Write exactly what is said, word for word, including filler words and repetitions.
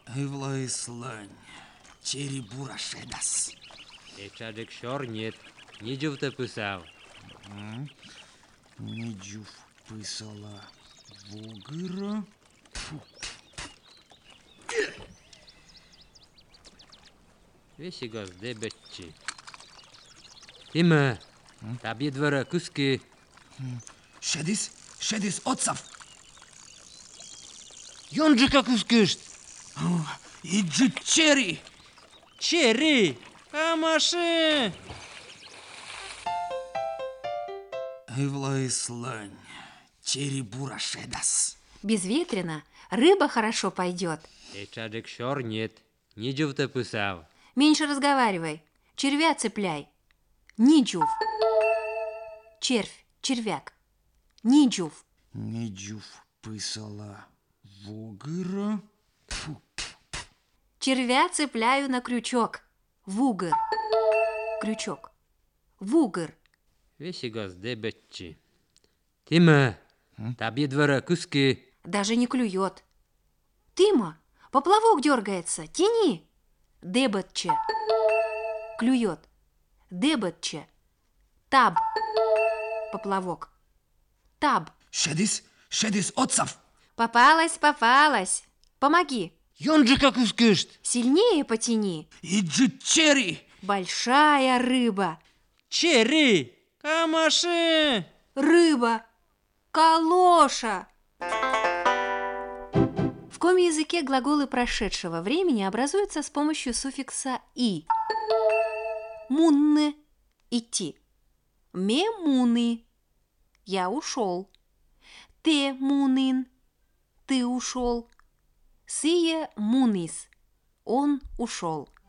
Эвлайслань, черебурашедас. Ечадек шор нет, ниджув-то писал. Ниджув писала вугыра. Весигаз дебетчи. Тима, таби двора куски. Шедис, шедис отцав. Йонджика кускишт. Иджи чери. Черри, камаши. Эвлайслань, черебурашедас. Безветренно, рыба хорошо пойдет. Ечадек шор нет, ниджув-то писал. Меньше разговаривай, червя цепляй. Ниджув. Червь, червяк. Ниджув. Ниджув писала вугыра. Червя цепляю на крючок. Вугыр. Крючок. Вугыр. Весигаз дебетчи. Тима, таби двора куски. Даже не клюет. Тыма, поплавок дергается, тяни. Дебетче. Клюет. Дебетче. Таб. Поплавок. Таб. Шедис, шедис отцав. Попалась, попалась. Помоги. Йонджика кускишт. Сильнее потяни. Иджи чери. Большая рыба. Черри, камаши. Рыба. Калоша. В коми языке глаголы прошедшего времени образуются с помощью суффикса «и». Мунны – идти. Мемуны – я ушел. Те мунын – ты ушел. Сие мунис – он ушел.